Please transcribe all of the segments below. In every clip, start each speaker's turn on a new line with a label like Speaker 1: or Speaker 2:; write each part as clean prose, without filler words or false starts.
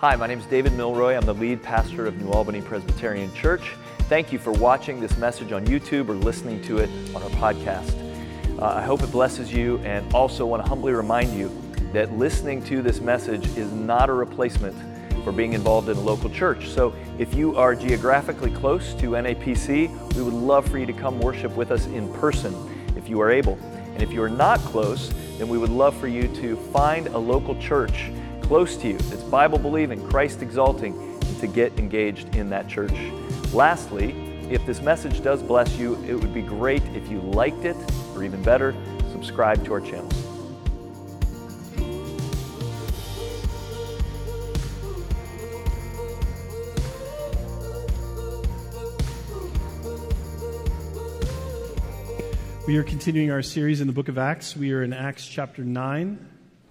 Speaker 1: Hi, my name is David Milroy. I'm the lead pastor of New Albany Presbyterian Church. Thank you for watching this message on YouTube or listening to it on our podcast. I hope it blesses you, and also want to humbly remind you that listening to this message is not a replacement for being involved in a local church. So if you are geographically close to NAPC, we would love for you to come worship with us in person if you are able. And if you are not close, then we would love for you to find a local church close to you that's Bible-believing, Christ-exalting, and to get engaged in that church. Lastly, if this message does bless you, it would be great if you liked it, or even better, subscribe to our channel.
Speaker 2: We are continuing our series in the book of Acts. We are in Acts chapter 9,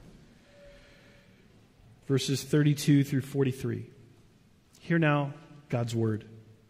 Speaker 2: verses 32 through 43. Hear now God's word.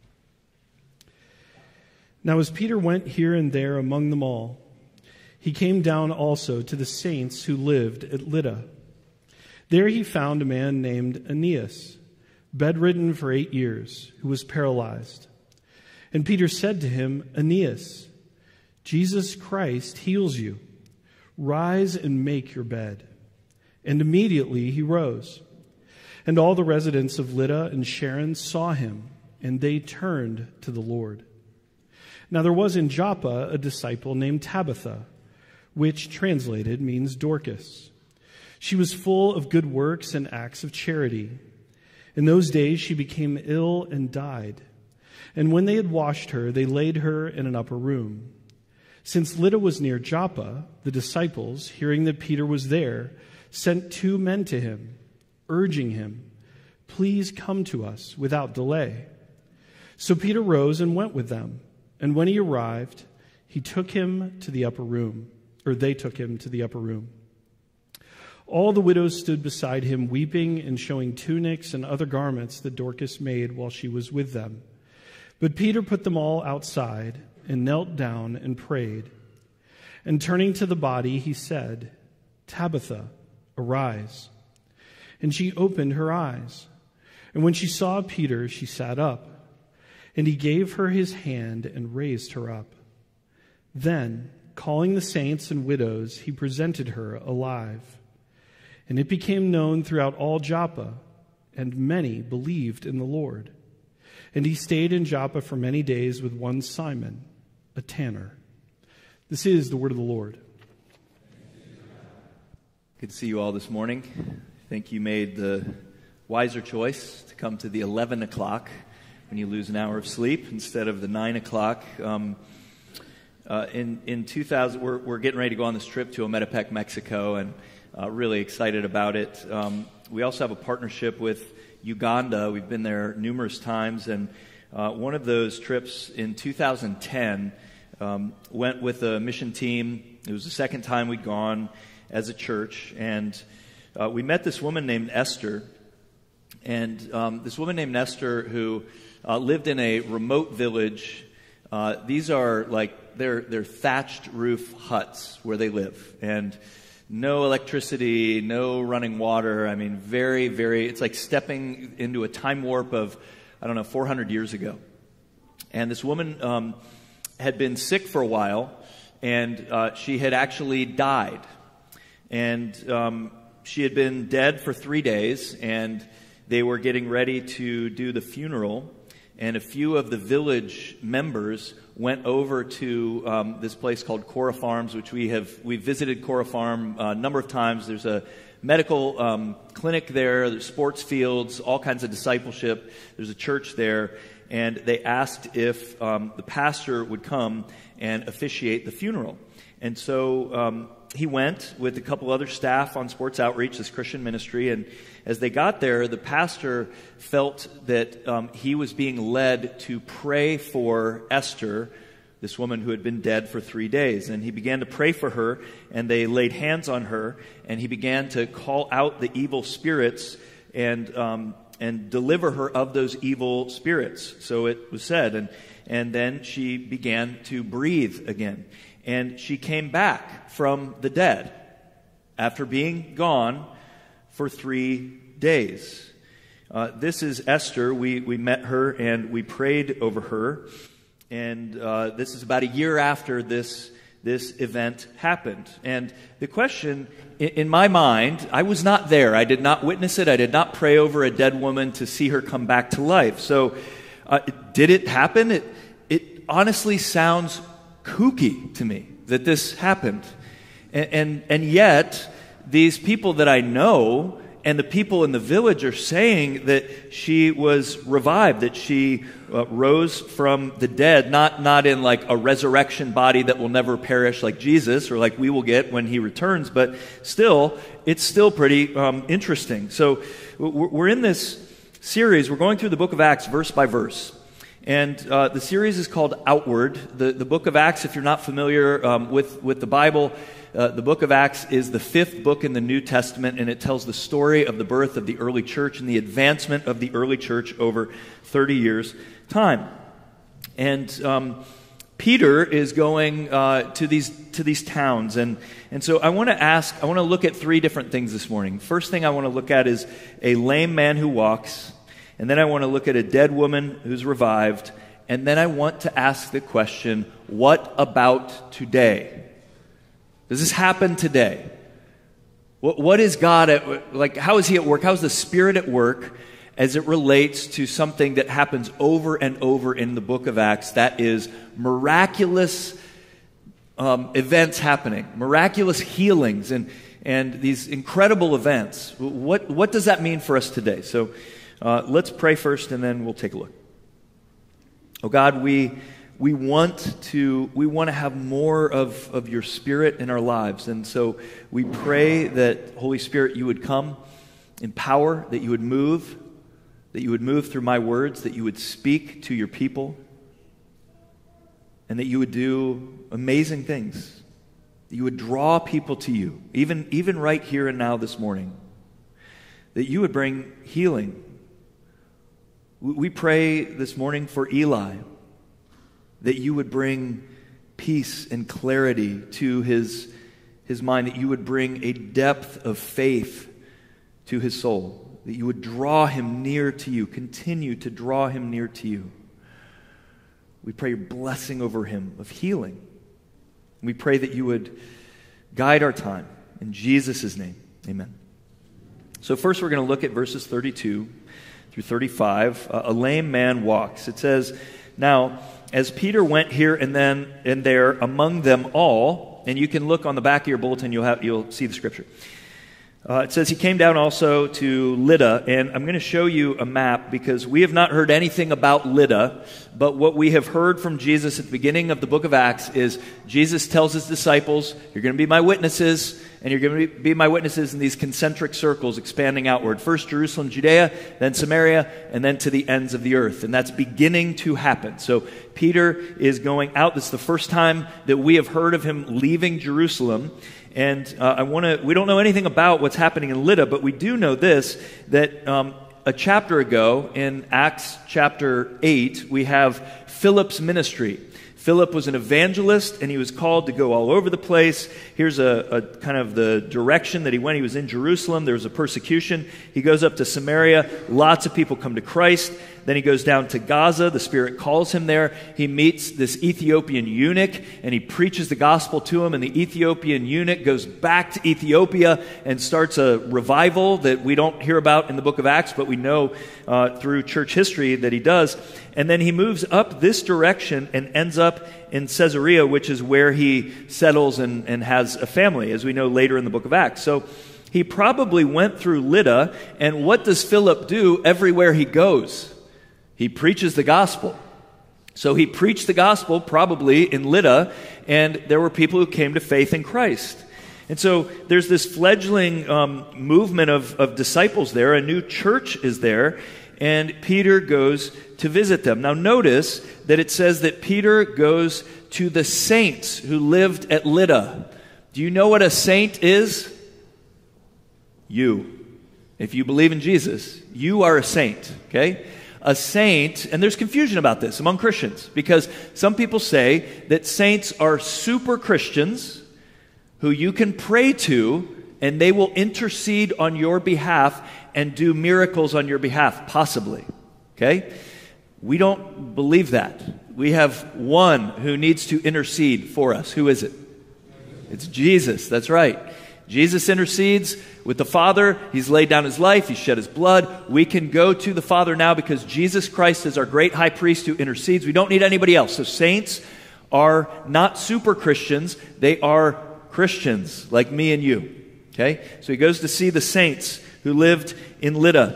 Speaker 2: Now as Peter went here and there among them all, he came down also to the saints who lived at Lydda. There he found a man named Aeneas, bedridden for 8 years, who was paralyzed. And Peter said to him, Aeneas, Jesus Christ heals you. Rise and make your bed. And immediately he rose. And all the residents of Lydda and Sharon saw him, and they turned to the Lord. Now there was in Joppa a disciple named Tabitha, which translated means Dorcas. She was full of good works and acts of charity. In those days she became ill and died. And when they had washed her, they laid her in an upper room. Since Lydda was near Joppa, the disciples, hearing that Peter was there, sent 2 men to him, urging him, "Please come to us without delay." So Peter rose and went with them. And when he arrived, they took him to the upper room. All the widows stood beside him, weeping and showing tunics and other garments that Dorcas made while she was with them. But Peter put them all outside and knelt down and prayed. And turning to the body, he said, "Tabitha, arise." And she opened her eyes. And when she saw Peter, she sat up. And he gave her his hand and raised her up. Then, calling the saints and widows, he presented her alive. And it became known throughout all Joppa, and many believed in the Lord. And he stayed in Joppa for many days with one Simon, a tanner. This is the word of the Lord.
Speaker 1: Good to see you all this morning. I think you made the wiser choice to come to the 11 o'clock when you lose an hour of sleep instead of the 9 o'clock. In 2000, we're getting ready to go on this trip to Ometepec, Mexico, and really excited about it. We also have a partnership with Uganda. We've been there numerous times, and one of those trips in 2010 went with a mission team. It was the second time we'd gone as a church, and we met this woman named Esther. And this woman named Esther who lived in a remote village. These are like they're thatched roof huts where they live, and no electricity, no running water. I mean, very, very. It's like stepping into a time warp of 400 years ago. And this woman had been sick for a while, and she had actually died. And she had been dead for 3 days, and they were getting ready to do the funeral. And a few of the village members went over to this place called Cora Farms, which we've visited Cora Farm a number of times. There's a medical clinic there, there's sports fields, all kinds of discipleship. There's a church there. And they asked if the pastor would come and officiate the funeral. And so he went with a couple other staff on Sports Outreach, this Christian ministry. And as they got there, the pastor felt that he was being led to pray for Esther, this woman who had been dead for 3 days. And he began to pray for her, and they laid hands on her, and he began to call out the evil spirits and deliver her of those evil spirits. So it was said. And then she began to breathe again. And she came back from the dead after being gone for 3 days. This is Esther. We met her and we prayed over her. And this is about a year after this event happened. And the question in my mind, I was not there. I did not witness it. I did not pray over a dead woman to see her come back to life. So did it happen? It honestly sounds kooky to me that this happened. And yet, these people that I know and the people in the village are saying that she was revived, that she rose from the dead, not in like a resurrection body that will never perish like Jesus or like we will get when he returns, but still, it's still pretty interesting. So we're in this series. We're going through the book of Acts verse by verse. And the series is called Outward. The book of Acts, if you're not familiar with the Bible, the book of Acts is the fifth book in the New Testament, and it tells the story of the birth of the early church and the advancement of the early church over 30 years' time. And Peter is going to these towns, and so I want to look at three different things this morning. First thing I want to look at is a lame man who walks, and then I want to look at a dead woman who's revived, and then I want to ask the question, what about today? Does this happen today? What is God how is he at work? How is the Spirit at work as it relates to something that happens over and over in the book of Acts? That is miraculous events happening, miraculous healings, and these incredible events. What does that mean for us today? So let's pray first, and then we'll take a look. Oh God, we want to have more of your Spirit in our lives. And so we pray that, Holy Spirit, you would come in power, that you would move through my words, that you would speak to your people, and that you would do amazing things, that you would draw people to you, even right here and now this morning, that you would bring healing. We pray this morning for Eli, that you would bring peace and clarity to his mind, that you would bring a depth of faith to his soul, that you would draw him near to you, continue to draw him near to you. We pray your blessing over him of healing. We pray that you would guide our time. In Jesus' name, amen. So first we're going to look at verses 32 through 35. A lame man walks. It says, now, as Peter went here and there among them all, and you can look on the back of your bulletin, you'll see the scripture. It says he came down also to Lydda, and I'm going to show you a map because we have not heard anything about Lydda, but what we have heard from Jesus at the beginning of the book of Acts is Jesus tells his disciples, you're going to be my witnesses, and you're going to be my witnesses in these concentric circles expanding outward. First Jerusalem, Judea, then Samaria, and then to the ends of the earth. And that's beginning to happen. So Peter is going out. This is the first time that we have heard of him leaving Jerusalem. And we don't know anything about what's happening in Lydda, but we do know this, that a chapter ago in Acts chapter 8, we have Philip's ministry. Philip was an evangelist, and he was called to go all over the place. Here's a kind of the direction that he went. He was in Jerusalem. There was a persecution. He goes up to Samaria. Lots of people come to Christ. Then he goes down to Gaza. The Spirit calls him there. He meets this Ethiopian eunuch, and he preaches the gospel to him. And the Ethiopian eunuch goes back to Ethiopia and starts a revival that we don't hear about in the book of Acts, but we know through church history that he does. And then he moves up this direction and ends up in Caesarea, which is where he settles and has a family, as we know later in the book of Acts. So he probably went through Lydda, and what does Philip do everywhere he goes? He preaches the gospel. So he preached the gospel probably in Lydda, and there were people who came to faith in Christ. And so there's this fledgling movement of disciples there. A new church is there, and Peter goes to visit them. Now notice that it says that Peter goes to the saints who lived at Lydda. Do you know what a saint is? You. If you believe in Jesus, you are a saint, okay? A saint, and there's confusion about this among Christians, because some people say that saints are super Christians who you can pray to, and they will intercede on your behalf, and do miracles on your behalf, possibly. Okay? We don't believe that. We have one who needs to intercede for us. Who is it? It's Jesus. That's right. Jesus intercedes with the Father. He's laid down his life. He shed his blood. We can go to the Father now because Jesus Christ is our great high priest who intercedes. We don't need anybody else. So saints are not super Christians. They are Christians like me and you. Okay? So he goes to see the saints who lived in Lydda.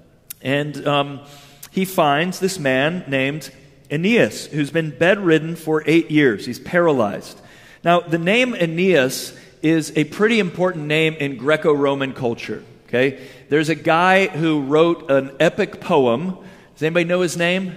Speaker 1: And he finds this man named Aeneas, who's been bedridden for 8 years. He's paralyzed. Now, the name Aeneas is a pretty important name in Greco-Roman culture. Okay? There's a guy who wrote an epic poem. Does anybody know his name?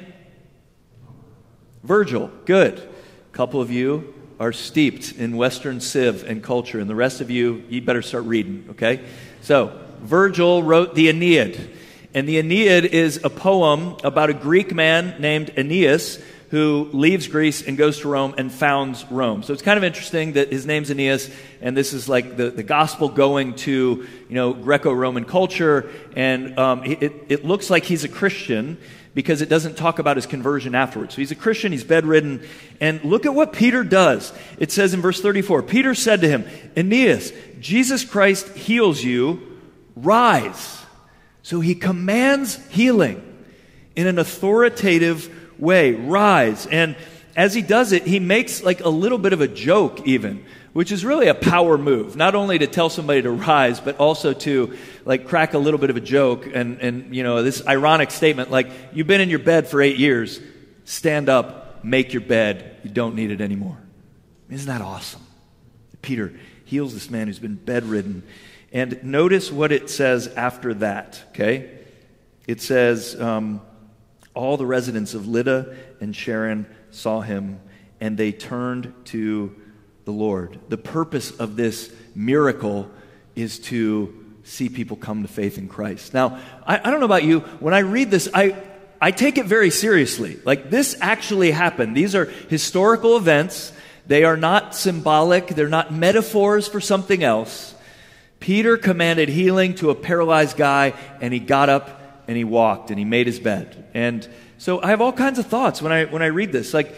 Speaker 1: Virgil. Good. A couple of you are steeped in Western civ and culture, and the rest of you better start reading, okay? So, Virgil wrote the Aeneid. And the Aeneid is a poem about a Greek man named Aeneas who leaves Greece and goes to Rome and founds Rome. So it's kind of interesting that his name's Aeneas, and this is like the gospel going to, Greco-Roman culture, and it looks like he's a Christian because it doesn't talk about his conversion afterwards. So he's a Christian, he's bedridden, and look at what Peter does. It says in verse 34, Peter said to him, Aeneas, Jesus Christ heals you, rise. So he commands healing in an authoritative way, rise. And as he does it, he makes like a little bit of a joke even, which is really a power move, not only to tell somebody to rise, but also to like crack a little bit of a joke and this ironic statement like, you've been in your bed for 8 years, stand up, make your bed, you don't need it anymore. Isn't that awesome? Peter heals this man who's been bedridden. And notice what it says after that, okay? It says, all the residents of Lydda and Sharon saw him, and they turned to the Lord. The purpose of this miracle is to see people come to faith in Christ. Now, I don't know about you, when I read this, I take it very seriously. Like, this actually happened. These are historical events. They are not symbolic. They're not metaphors for something else. Peter commanded healing to a paralyzed guy, and he got up and he walked and he made his bed. And so I have all kinds of thoughts when I read this. Like,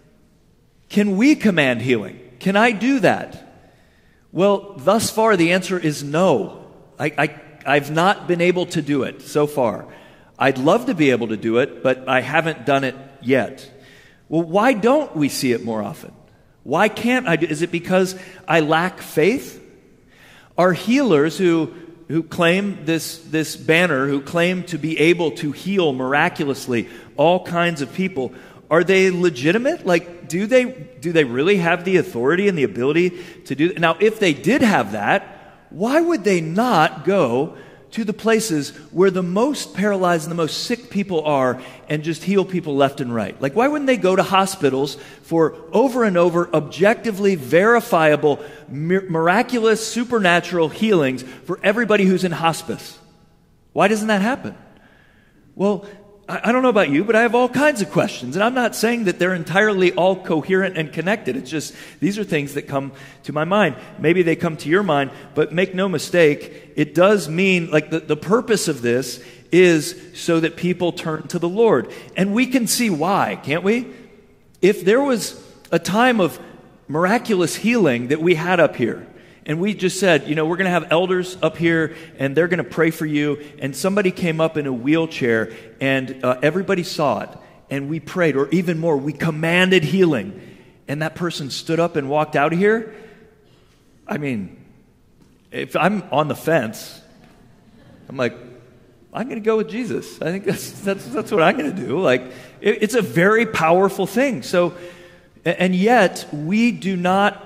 Speaker 1: can we command healing? Can I do that? Well, thus far the answer is no. I've not been able to do it so far. I'd love to be able to do it, but I haven't done it yet. Well, why don't we see it more often? Why can't I do it? Is it because I lack faith? Are healers who claim this banner, who claim to be able to heal miraculously all kinds of people, are they legitimate? Like, do they really have the authority and the ability to do that? Now, if they did have that, why would they not go to the places where the most paralyzed and the most sick people are and just heal people left and right? Like, why wouldn't they go to hospitals for over and over objectively verifiable, miraculous, supernatural healings for everybody who's in hospice? Why doesn't that happen? Well, I don't know about you, but I have all kinds of questions. And I'm not saying that they're entirely all coherent and connected. It's just, these are things that come to my mind. Maybe they come to your mind, but make no mistake, it does mean, like, the purpose of this is so that people turn to the Lord. And we can see why, can't we? If there was a time of miraculous healing that we had up here, and we just said, we're going to have elders up here, and they're going to pray for you. And somebody came up in a wheelchair, and everybody saw it. And we prayed, or even more, we commanded healing. And that person stood up and walked out of here. I mean, if I'm on the fence, I'm like, I'm going to go with Jesus. I think that's what I'm going to do. Like, it's a very powerful thing. So, and yet, we have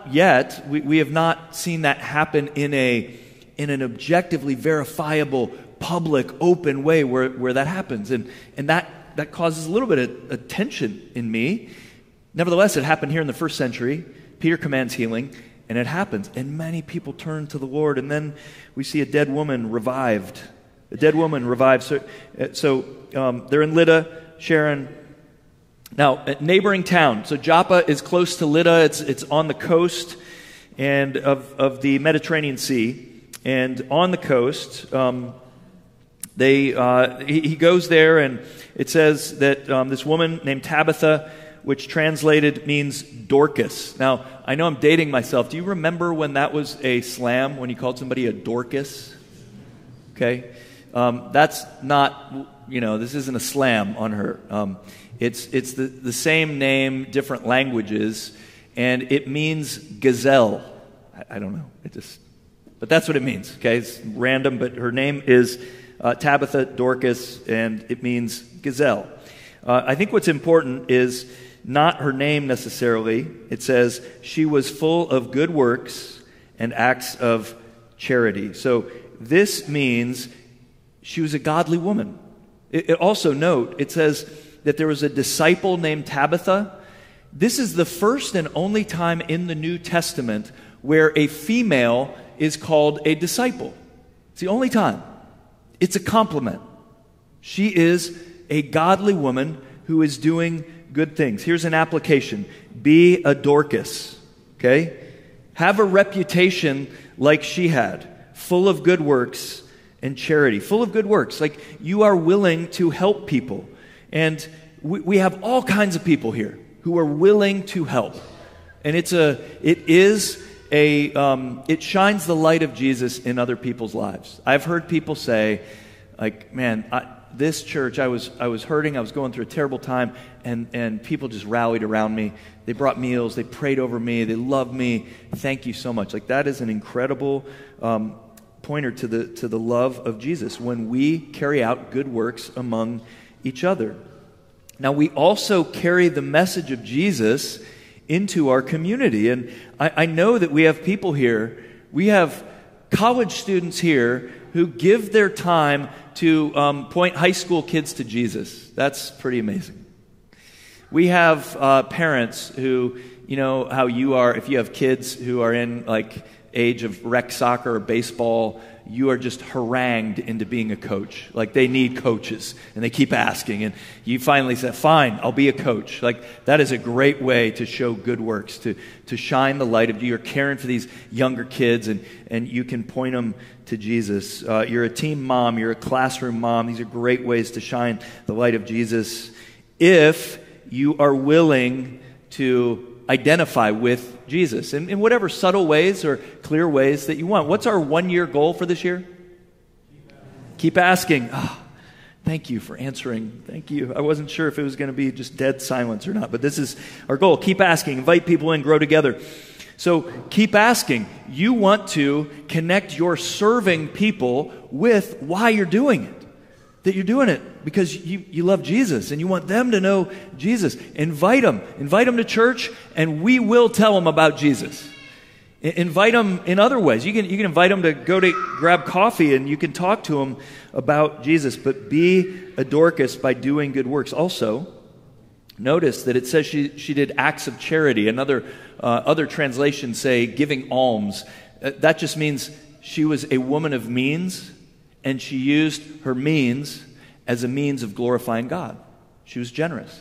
Speaker 1: not seen that happen in an objectively verifiable, public, open way where that happens. And that causes a little bit of tension in me. Nevertheless, it happened here in the first century. Peter commands healing, and it happens. And many people turn to the Lord. And then we see a dead woman revived. A dead woman revived. So they're in Lydda, Sharon. Now, a neighboring town. So Joppa is close to Lydda. It's on the coast and of the Mediterranean Sea. And on the coast, he goes there, and it says that this woman named Tabitha, which translated means Dorcas. Now, I know I'm dating myself. Do you remember when that was a slam, when you called somebody a Dorcas? Okay. That's not, this isn't a slam on her. It's the same name, different languages, and it means gazelle. I don't know. But that's what it means. Okay. It's random, but her name is Tabitha Dorcas, and it means gazelle. I think what's important is not her name necessarily. It says she was full of good works and acts of charity. So this means she was a godly woman. It also note, it says that there was a disciple named Tabitha. This is the first and only time in the New Testament where a female is called a disciple. It's the only time. It's a compliment. She is a godly woman who is doing good things. Here's an application. Be a Dorcas, okay? Have a reputation like she had, full of good works and charity. Full of good works. Like, you are willing to help people. And we have all kinds of people here who are willing to help. And it shines the light of Jesus in other people's lives. I've heard people say, like, man, this church, I was hurting, I was going through a terrible time, and people just rallied around me. They brought meals, they prayed over me, they loved me. Thank you so much. Like, that is an incredible pointer to the love of Jesus when we carry out good works among each other. Now, we also carry the message of Jesus into our community. And I know that we have people here, we have college students here who give their time to point high school kids to Jesus. That's pretty amazing. We have parents who, how you are, if you have kids who are in like age of rec soccer or baseball, you are just harangued into being a coach. Like, they need coaches, and they keep asking, and you finally say, fine, I'll be a coach. Like, that is a great way to show good works, to shine the light of you. You're caring for these younger kids, and you can point them to Jesus. You're a team mom, you're a classroom mom. These are great ways to shine the light of Jesus if you are willing to identify with Jesus in whatever subtle ways or clear ways that you want. What's our 1-year goal for this year? Keep asking. Oh, thank you for answering. Thank you. I wasn't sure if it was going to be just dead silence or not, but this is our goal. Keep asking. Invite people in. Grow together. So keep asking. You want to connect your serving people with why you're doing it. That you're doing it because you love Jesus and you want them to know Jesus. Invite them to church, and we will tell them about Jesus. Invite them in other ways. You can invite them to go to grab coffee, and you can talk to them about Jesus. But be a Dorcas by doing good works. Also, notice that it says she did acts of charity. Other translations say giving alms. That just means she was a woman of means, and she used her means as a means of glorifying God. She was generous.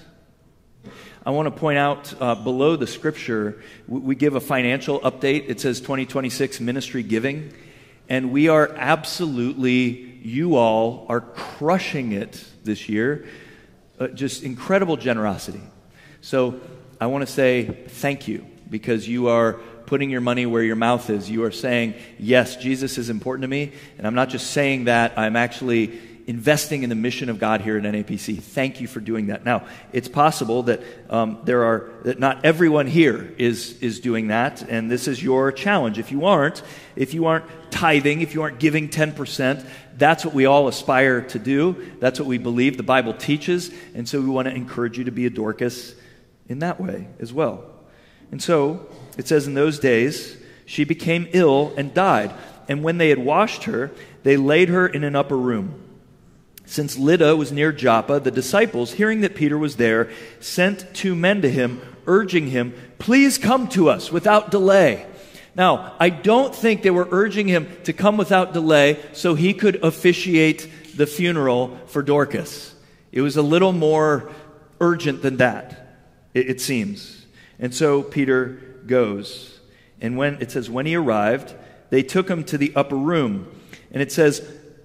Speaker 1: I want to point out below the scripture, we give a financial update. It says 2026 ministry giving. And we are absolutely, you all are crushing it this year. Just incredible generosity. So I want to say thank you, because you are putting your money where your mouth is. You are saying, yes, Jesus is important to me. And I'm not just saying that, I'm actually investing in the mission of God here at NAPC. Thank you for doing that. Now, it's possible that that not everyone here is doing that, and this is your challenge. If you aren't tithing, if you aren't giving 10%, that's what we all aspire to do. That's what we believe the Bible teaches, and so we want to encourage you to be a Dorcas in that way as well. And so, it says in those days, she became ill and died. And when they had washed her, they laid her in an upper room. Since Lydda was near Joppa, the disciples, hearing that Peter was there, sent 2 men to him, urging him, please come to us without delay. Now, I don't think they were urging him to come without delay so he could officiate the funeral for Dorcas. It was a little more urgent than that, it seems. And so Peter goes. And when he arrived, they took him to the upper room. And it says,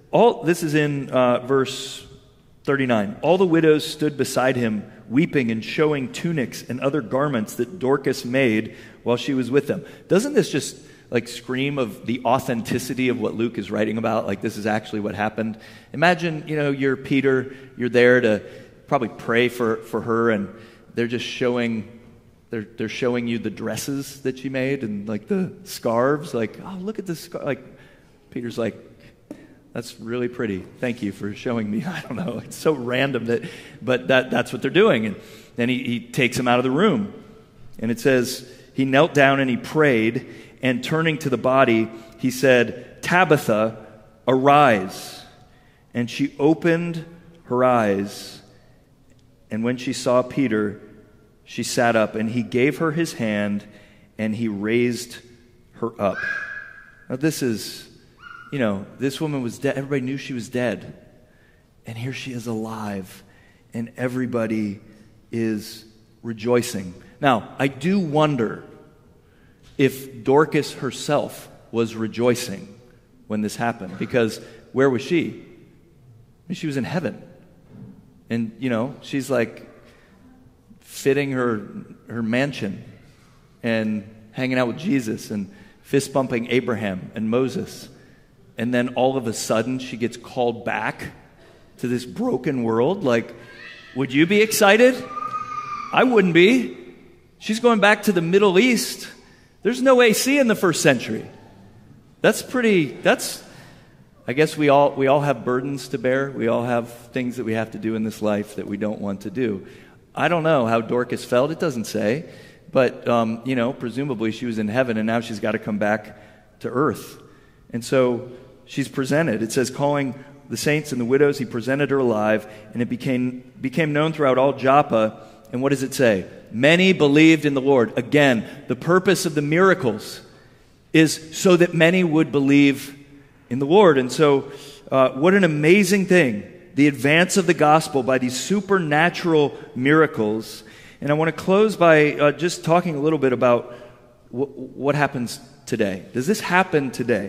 Speaker 1: this is in verse 39. All the widows stood beside him, weeping and showing tunics and other garments that Dorcas made while she was with them. Doesn't this just like scream of the authenticity of what Luke is writing about? Like this is actually what happened. Imagine, you're Peter, you're there to probably pray for her, and they're just showing you the dresses that she made and like the scarves. Like, oh, look at this scarf. Like Peter's like, that's really pretty. Thank you for showing me. I don't know. It's so random but that's what they're doing. And then he takes him out of the room. And it says, he knelt down and he prayed, and turning to the body, he said, Tabitha, arise. And she opened her eyes. And when she saw Peter, she sat up, and he gave her his hand, and he raised her up. Now this is, this woman was dead. Everybody knew she was dead. And here she is alive, and everybody is rejoicing. Now, I do wonder if Dorcas herself was rejoicing when this happened, because where was she? I mean, she was in heaven. And, she's like fitting her mansion and hanging out with Jesus and fist bumping Abraham and Moses. And then all of a sudden she gets called back to this broken world. Like, would you be excited? I wouldn't be. She's going back to the Middle East. There's no AC in the first century. I guess we all have burdens to bear. We all have things that we have to do in this life that we don't want to do. I don't know how Dorcas felt. It doesn't say. But, presumably she was in heaven, and now she's got to come back to earth. And so she's presented. It says, calling the saints and the widows, he presented her alive, and it became known throughout all Joppa. And what does it say? Many believed in the Lord. Again, the purpose of the miracles is so that many would believe in the Lord. And so, what an amazing thing, the advance of the gospel by these supernatural miracles. And I want to close by just talking a little bit about what happens today. Does this happen today?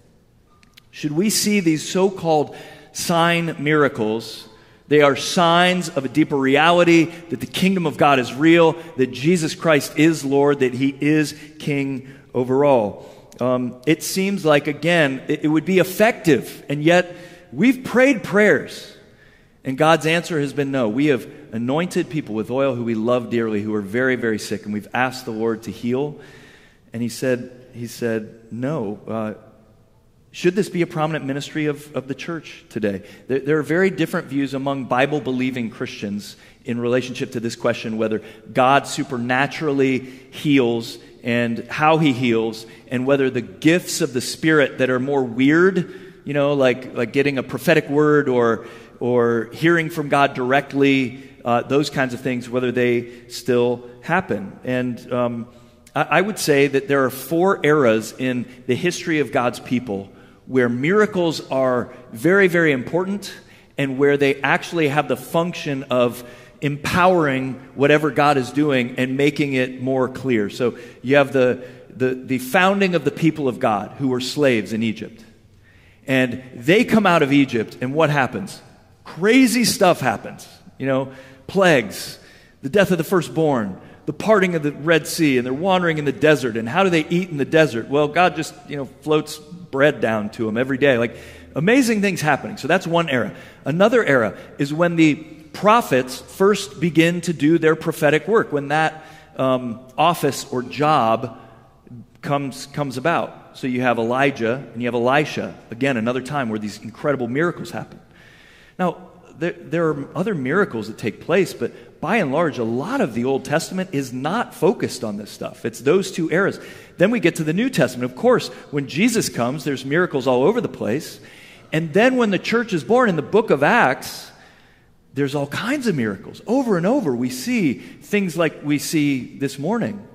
Speaker 1: Should we see these so-called sign miracles? They are signs of a deeper reality, that the kingdom of God is real, that Jesus Christ is Lord, that he is King over all. It seems like, again, it would be effective, and yet we've prayed prayers, and God's answer has been no. We have anointed people with oil who we love dearly, who are very, very sick, and we've asked the Lord to heal, and he said no. Should this be a prominent ministry of the church today? There are very different views among Bible-believing Christians in relationship to this question, whether God supernaturally heals and how he heals, and whether the gifts of the Spirit that are more weird, like getting a prophetic word or hearing from God directly, those kinds of things, whether they still happen. And I would say that there are 4 eras in the history of God's people where miracles are very, very important, and where they actually have the function of empowering whatever God is doing and making it more clear. So you have the founding of the people of God who were slaves in Egypt. And they come out of Egypt, and what happens? Crazy stuff happens. Plagues, the death of the firstborn, the parting of the Red Sea, and they're wandering in the desert. And how do they eat in the desert? Well, God just, floats bread down to them every day. Like, amazing things happening. So that's one era. Another era is when the prophets first begin to do their prophetic work, when that office or job comes about. So you have Elijah and you have Elisha. Again, another time where these incredible miracles happen. Now, there are other miracles that take place, but by and large, a lot of the Old Testament is not focused on this stuff. It's those 2 eras. Then we get to the New Testament. Of course, when Jesus comes, there's miracles all over the place. And then when the church is born in the book of Acts, there's all kinds of miracles. Over and over, we see things like we see this morning.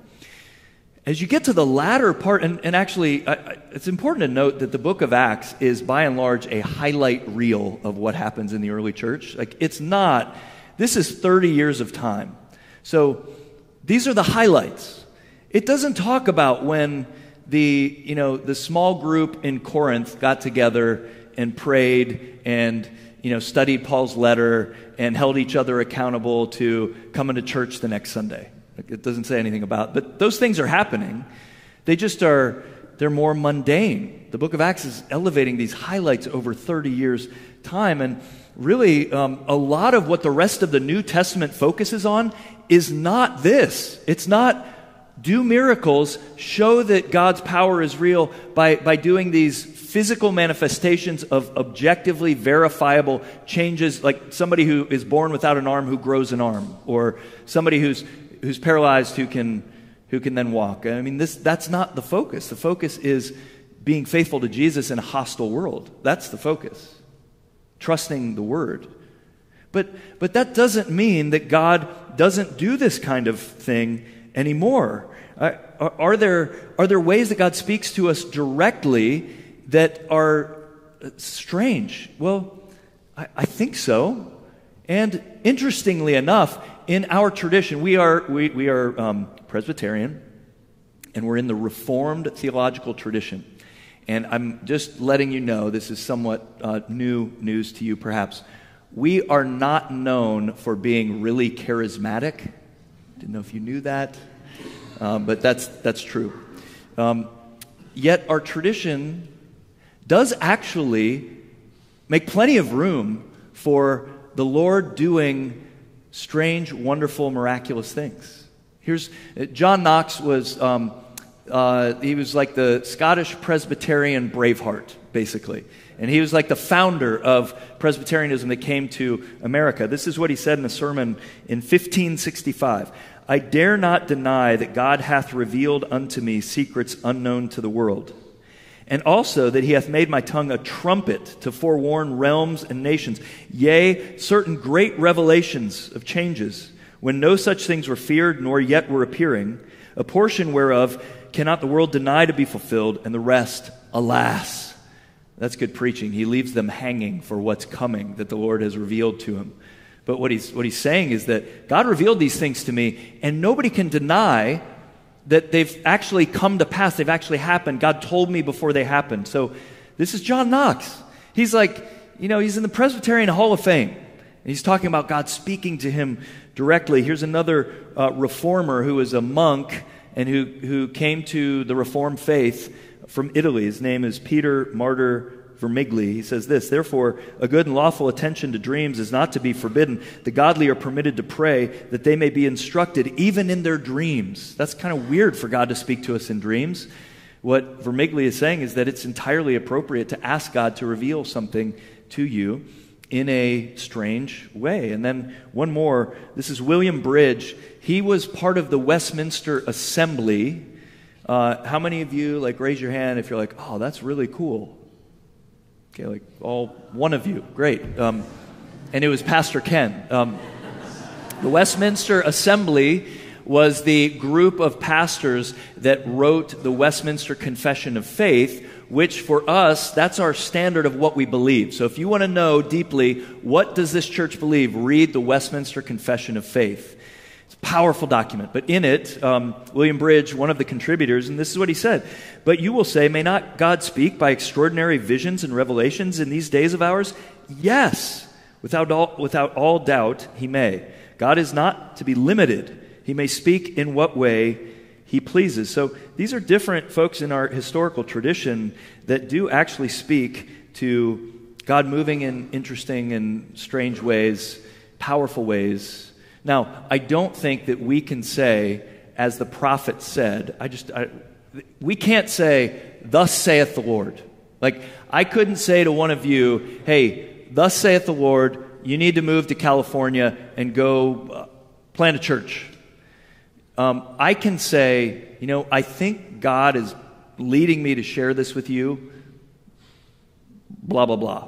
Speaker 1: As you get to the latter part, and actually, it's important to note that the book of Acts is by and large a highlight reel of what happens in the early church. Like, it's not, this is 30 years of time. So these are the highlights. It doesn't talk about when the small group in Corinth got together and prayed and studied Paul's letter and held each other accountable to coming to church the next Sunday. It doesn't say anything about, but those things are happening. They're more mundane. The book of Acts is elevating these highlights over 30 years' time, and really a lot of what the rest of the New Testament focuses on is not this. It's not do miracles, show that God's power is real by doing these physical manifestations of objectively verifiable changes, like somebody who is born without an arm who grows an arm, or somebody who's paralyzed who can then walk. I mean, that's not the focus. The focus is being faithful to Jesus in a hostile world. That's the focus. Trusting the Word. But that doesn't mean that God doesn't do this kind of thing anymore. Are there ways that God speaks to us directly that are strange? Well, I think so. And interestingly enough, in our tradition, we are Presbyterian, and we're in the Reformed theological tradition. And I'm just letting you know, this is somewhat new news to you perhaps. We are not known for being really charismatic. Didn't know if you knew that, but that's true. Yet our tradition does actually make plenty of room for the Lord doing strange, wonderful, miraculous things. Here's John Knox was he was like the Scottish Presbyterian Braveheart, basically. And he was like the founder of Presbyterianism that came to America. This is what he said in a sermon in 1565. I dare not deny that God hath revealed unto me secrets unknown to the world, and also that he hath made my tongue a trumpet to forewarn realms and nations, yea, certain great revelations of changes, when no such things were feared, nor yet were appearing, a portion whereof cannot the world deny to be fulfilled, and the rest, alas. That's good preaching. He leaves them hanging for what's coming that the Lord has revealed to him. But what he's saying is that God revealed these things to me, and nobody can deny that they've actually come to pass. They've actually happened. God told me before they happened. So this is John Knox. He's like, he's in the Presbyterian Hall of Fame. And he's talking about God speaking to him directly. Here's another reformer who is a monk and who came to the Reformed faith from Italy. His name is Peter Martyr Vermigli. He says this, therefore, a good and lawful attention to dreams is not to be forbidden. The godly are permitted to pray that they may be instructed even in their dreams. That's kind of weird for God to speak to us in dreams. What Vermigli is saying is that it's entirely appropriate to ask God to reveal something to you in a strange way. And then one more, this is William Bridge. He was part of the Westminster Assembly. How many of you, raise your hand if you're like, oh, that's really cool? Okay, all one of you. Great. And it was Pastor Ken. The Westminster Assembly was the group of pastors that wrote the Westminster Confession of Faith, which for us, that's our standard of what we believe. So if you want to know deeply, what does this church believe? Read the Westminster Confession of Faith. It's a powerful document. But in it, William Bridge, one of the contributors, and this is what he said, but you will say, may not God speak by extraordinary visions and revelations in these days of ours? Yes, without all doubt, he may. God is not to be limited. He may speak in what way he pleases. So these are different folks in our historical tradition that do actually speak to God moving in interesting and strange ways, powerful ways. Now, I don't think that we can say, as the prophet said, we can't say, thus saith the Lord. I couldn't say to one of you, hey, thus saith the Lord, you need to move to California and go plant a church. I can say, I think God is leading me to share this with you, blah, blah, blah.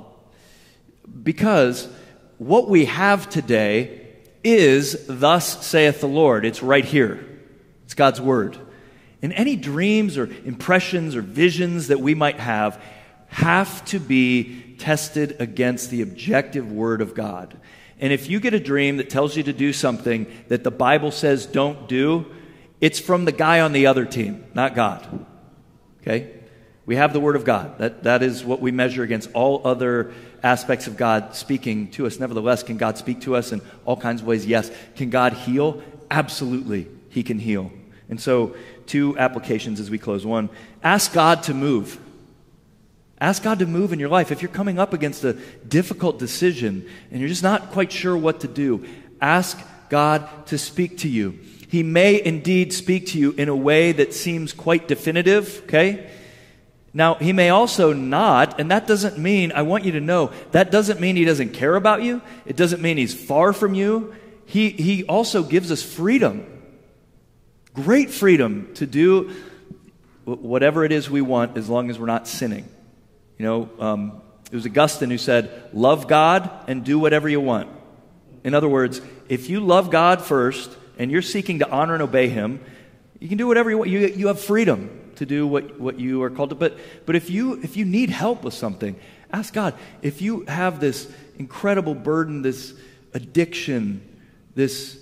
Speaker 1: Because what we have today is, thus saith the Lord. It's right here. It's God's word. And any dreams or impressions or visions that we might have to be tested against the objective word of God. And if you get a dream that tells you to do something that the Bible says don't do, it's from the guy on the other team, not God. Okay? We have the Word of God. That is what we measure against all other aspects of God speaking to us. Nevertheless, can God speak to us in all kinds of ways? Yes. Can God heal? Absolutely, He can heal. And so, 2 applications as we close. 1, ask God to move. Ask God to move in your life. If you're coming up against a difficult decision and you're just not quite sure what to do, ask God to speak to you. He may indeed speak to you in a way that seems quite definitive, okay? Now, He may also not, and that doesn't mean, I want you to know, that doesn't mean He doesn't care about you. It doesn't mean He's far from you. He also gives us freedom, great freedom to do whatever it is we want as long as we're not sinning. You know, it was Augustine who said, love God and do whatever you want. In other words, if you love God first and you're seeking to honor and obey Him, you can do whatever you want. You have freedom to do what you are called to. But if you need help with something, ask God. If you have this incredible burden, this addiction, this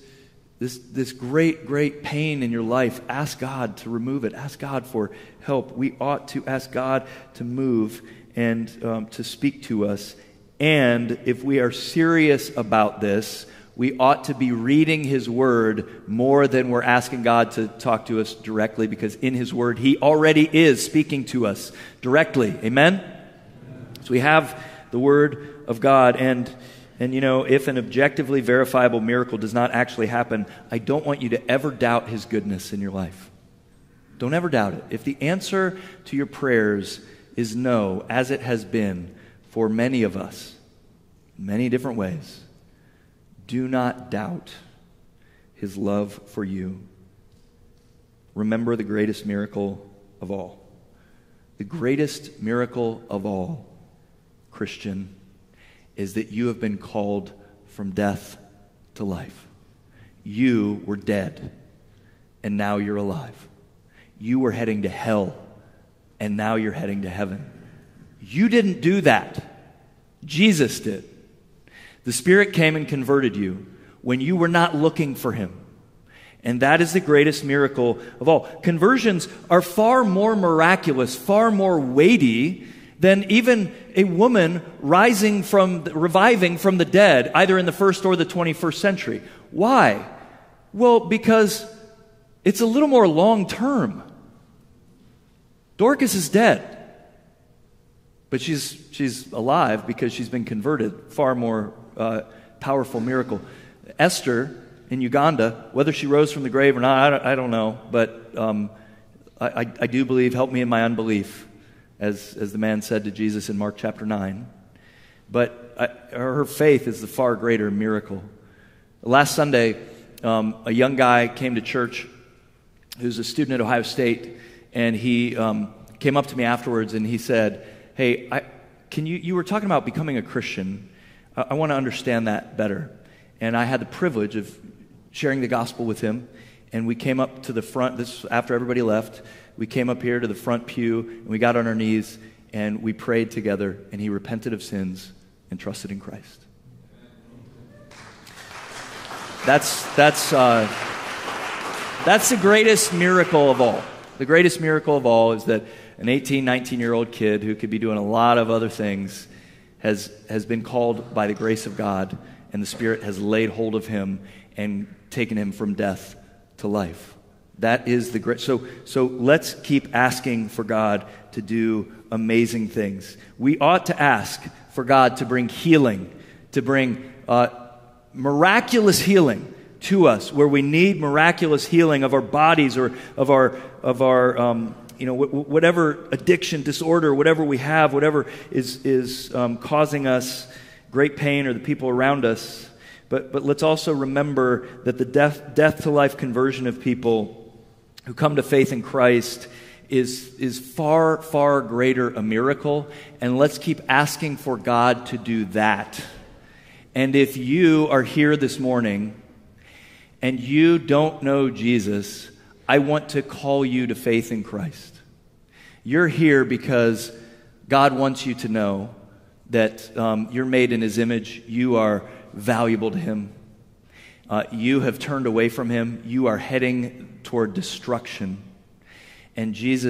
Speaker 1: great pain in your life, ask God to remove it. Ask God for help. We ought to ask God to move and to speak to us. And if we are serious about this, we ought to be reading His Word more than we're asking God to talk to us directly, because in His Word, He already is speaking to us directly. Amen? So we have the Word of God, and you know, if an objectively verifiable miracle does not actually happen, I don't want you to ever doubt His goodness in your life. Don't ever doubt it. If the answer to your prayers is no, as it has been for many of us, many different ways, do not doubt His love for you. Remember the greatest miracle of all. The greatest miracle of all, Christian, is that you have been called from death to life. You were dead, and now you're alive. You were heading to hell, and now you're heading to heaven. You didn't do that. Jesus did. The Spirit came and converted you when you were not looking for Him. And that is the greatest miracle of all. Conversions are far more miraculous, far more weighty than even a woman reviving from the dead, either in the first or the 21st century. Why? Well, because it's a little more long-term. Dorcas is dead, but she's alive because she's been converted. Far more powerful miracle. Esther in Uganda, whether she rose from the grave or not, I don't know, but I do believe, help me in my unbelief, as the man said to Jesus in Mark chapter 9. But her faith is the far greater miracle. Last Sunday, a young guy came to church who's a student at Ohio State, and he came up to me afterwards and he said, hey, you were talking about becoming a Christian. I want to understand that better. And I had the privilege of sharing the gospel with him, and we came up to the front, this after everybody left, we came up here to the front pew, and we got on our knees, and we prayed together, and he repented of sins and trusted in Christ. That's the greatest miracle of all. The greatest miracle of all is that an 18, 19-year-old kid who could be doing a lot of other things has been called by the grace of God, and the Spirit has laid hold of him and taken him from death to life. That is the great. So let's keep asking for God to do amazing things. We ought to ask for God to bring healing, to bring miraculous healing to us where we need miraculous healing of our bodies or of our whatever addiction, disorder, whatever we have, whatever is causing us great pain, or the people around us. But let's also remember that the death to life conversion of people who come to faith in Christ is far, far greater a miracle. And let's keep asking for God to do that. And if you are here this morning and you don't know Jesus, I want to call you to faith in Christ. You're here because God wants you to know that you're made in His image. You are valuable to Him. You have turned away from Him. You are heading toward destruction. And Jesus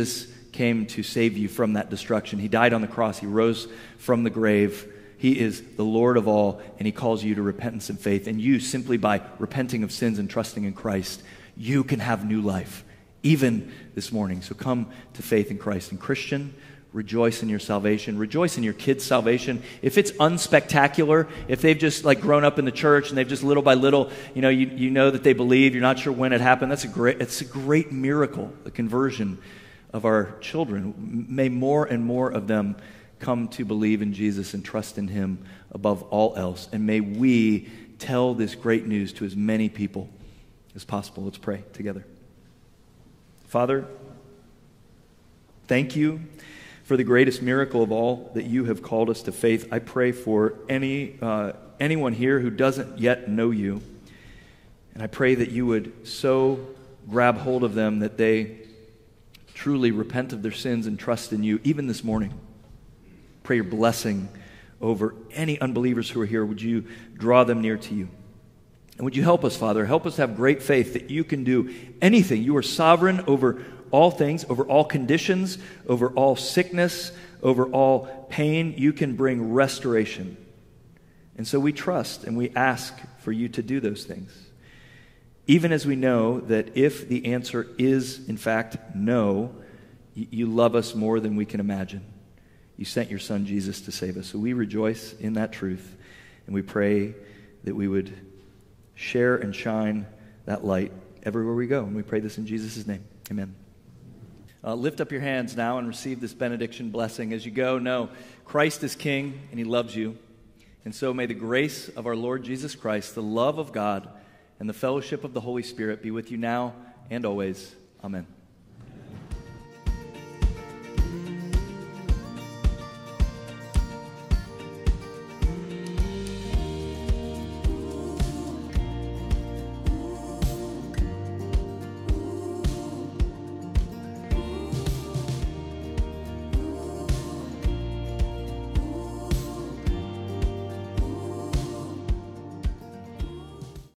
Speaker 1: came to save you from that destruction. He died on the cross. He rose from the grave. He is the Lord of all, and he calls you to repentance and faith. And you, simply by repenting of sins and trusting in Christ, you can have new life, even this morning. So come to faith in Christ. And Christian, rejoice in your salvation. Rejoice in your kids' salvation. If it's unspectacular, if they've just grown up in the church and they've just little by little, you know that they believe, you're not sure when it happened, it's a great miracle, the conversion of our children. May more and more of them come to believe in Jesus and trust in him above all else. And may we tell this great news to as many people as possible. Let's pray together. Father, thank you for the greatest miracle of all, that you have called us to faith. I pray for anyone here who doesn't yet know you, and I pray that you would so grab hold of them that they truly repent of their sins and trust in you, even this morning. Pray your blessing over any unbelievers who are here. Would you draw them near to you? And would you help us, Father? Help us have great faith that you can do anything. You are sovereign over all things, over all conditions, over all sickness, over all pain. You can bring restoration. And so we trust and we ask for you to do those things. Even as we know that if the answer is, in fact, no, you love us more than we can imagine. You sent your Son, Jesus, to save us. So we rejoice in that truth, and we pray that we would share and shine that light everywhere we go. And we pray this in Jesus' name. Amen. Lift up your hands now and receive this benediction blessing. As you go, know Christ is King, and he loves you. And so may the grace of our Lord Jesus Christ, the love of God, and the fellowship of the Holy Spirit be with you now and always. Amen.